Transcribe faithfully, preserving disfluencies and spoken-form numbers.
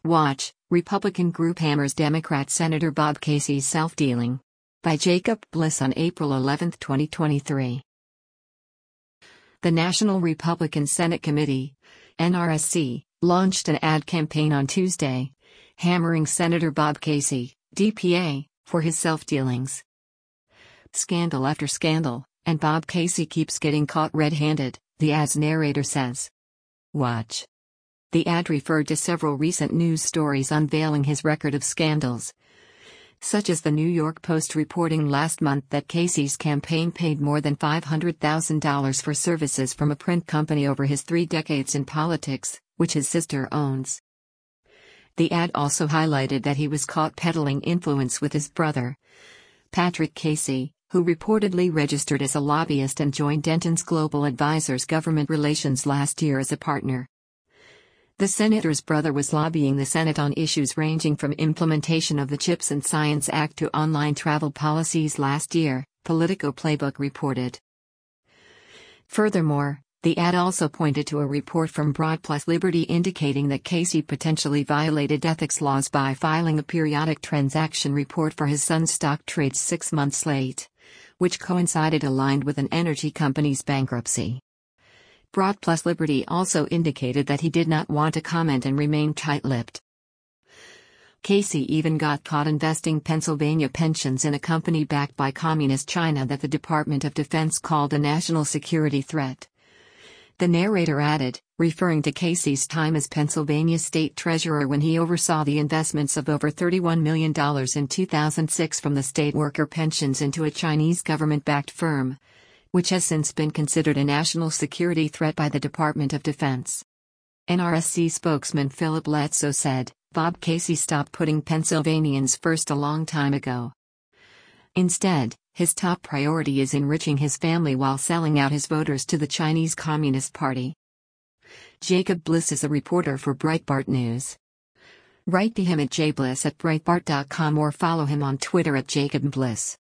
Watch, Republican group hammers Democrat Senator Bob Casey's self-dealing. By Jacob Bliss on April eleventh, twenty twenty-three. The National Republican Senate Committee, N R S C, launched an ad campaign on Tuesday, hammering Senator Bob Casey, D P A, for his self-dealings. Scandal after scandal, and Bob Casey keeps getting caught red-handed, the ad's narrator says. Watch. The ad referred to several recent news stories unveiling his record of scandals, such as the New York Post reporting last month that Casey's campaign paid more than five hundred thousand dollars for services from a print company over his three decades in politics, which his sister owns. The ad also highlighted that he was caught peddling influence with his brother, Patrick Casey, who reportedly registered as a lobbyist and joined Denton's Global Advisors Government Relations last year as a partner. The senator's brother was lobbying the Senate on issues ranging from implementation of the CHIPS and Science Act to online travel policies last year, Politico Playbook reported. Furthermore, the ad also pointed to a report from Broad Plus Liberty indicating that Casey potentially violated ethics laws by filing a periodic transaction report for his son's stock trades six months late, which coincided aligned with an energy company's bankruptcy. Broad Plus Liberty also indicated that he did not want to comment and remained tight-lipped. Casey even got caught investing Pennsylvania pensions in a company backed by Communist China that the Department of Defense called a national security threat. The narrator added, referring to Casey's time as Pennsylvania state treasurer when he oversaw the investments of over thirty-one million dollars in two thousand six from the state worker pensions into a Chinese government-backed firm, which has since been considered a national security threat by the Department of Defense. N R S C spokesman Philip Letso said, Bob Casey stopped putting Pennsylvanians first a long time ago. Instead, his top priority is enriching his family while selling out his voters to the Chinese Communist Party. Jacob Bliss is a reporter for Breitbart News. Write to him at jbliss at breitbart dot com or follow him on Twitter at Jacob Bliss.